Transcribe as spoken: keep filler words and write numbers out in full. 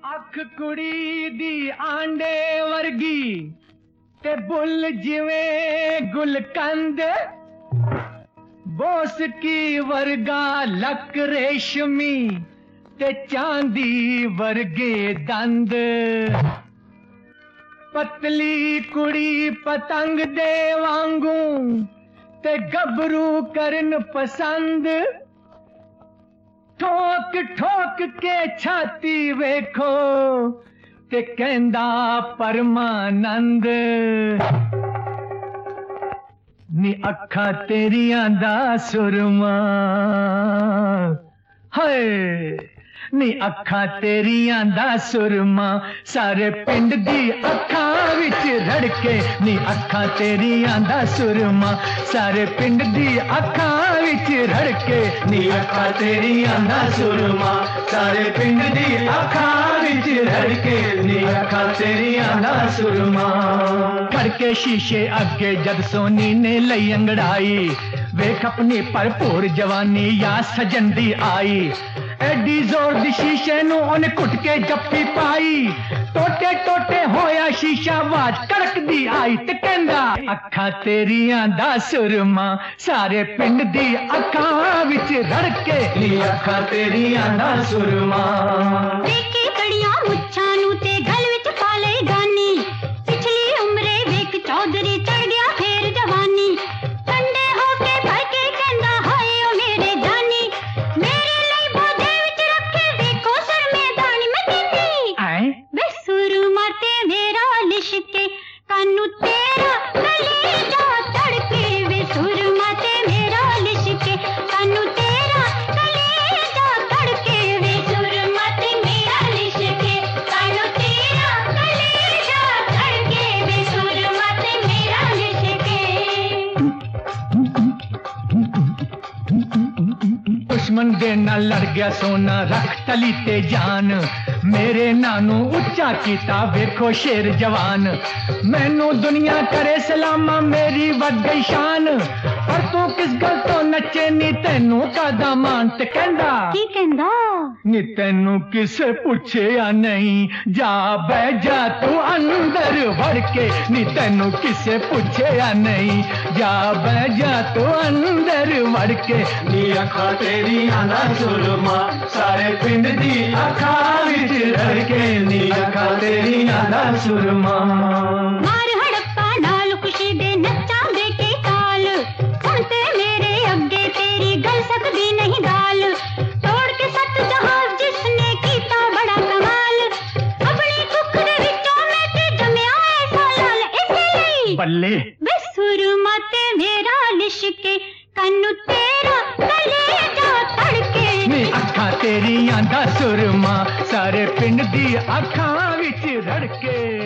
अख कुड़ी दी आंडे वर्गी ते बुल जिवें गुलकंद बोस की वर्गा लक रेशमी ते चांदी वर्गे दंद पतली कुड़ी पतंग दे वांगू ते गबरू करन पसंद ठोक ठोक के छाती वेखो ते कहंदा परमानंद नी अखा तेरियां दा सुरमा हाय नी अखा तेरियां दा सुरमा सारे पिंड दी अखा विच रड़के नी अखा तेरियां दा सुरमा सारे पिंड दी अखा विच रड़के नी अखा तेरियां दा सुरमा सारे पिंड दी अखा विच रड़के नी अखा तेरियां दा सुरमा करके शीशे अगे जद सोनी ने लई अंगड़ाई वेख अपनी भरपूर जवानी या सजन दी आई एडी जोर दी शीशे नू ओने घुट के जप्पी पाई टोटे टोटे होया शीशा आवाज कड़क दी आई ते कहंदा अखा तेरियां दा सुरमा सारे पिंड दी अखा विच रड़के नी अखा तेरियां दा सुरमा देखे कड़ियां मुच्छां नू ते गल विच पा लई गानी पिछली उम्रे वेख चौधरी चढ़ गया फेर जवानी ठंडे होके भर के कहंदा हाय ओ मेरे जानी मेरे लई बोधे विच रखे देखो सर मैदान में दिंदी आए वे सुरमा ते मेरा लिशके कानू तेरा कलेजा तड़के वे सुरमा ते मेरा लिशके कानू तेरा कलेजा तड़के वे सुरमा ते मेरा लिशके कानू तेरा कलेजा तड़के वे सुरमा ते मेरा लिशके दुश्मन दे नाल लड़ गया सोना रख तली ते जान मेरे नानू उच्चा कीता वेखो शेर जवान मैनू दुनिया करे सलामा मेरी वध गई शान पर तू किस गल तो नचे नी तेनू कादा मान ते कहंदा की कहंदा नी तेनू किसे पूछया नहीं जा बह जा तू अंदर वड़ के नी तेनू किसे पूछया नहीं जा बह जा तू अंदर वड़ के नी अखा तेरियां दा सुरमा सारे पिंड दी अखा विच रड़के नी अखा तेरियां दा सुरमा मार हड़प्पा नाल खुशी दे नच्चा दे के ताल हुण ते मेरे अगे तेरी गल सकदी नहीं गाल तोड़ के सत जहाज जिसने कीता बड़ा कमाल अपनी कुख दे विचों मैं ते जम्या ऐसा लाल इसे लई बल्ले वे सुरमा ते मेरा लिशके कानू तेरा कलेजा तड़के नी अखा तेरियां दा सुरमा सारे पिंड दी अखा विच रड़के।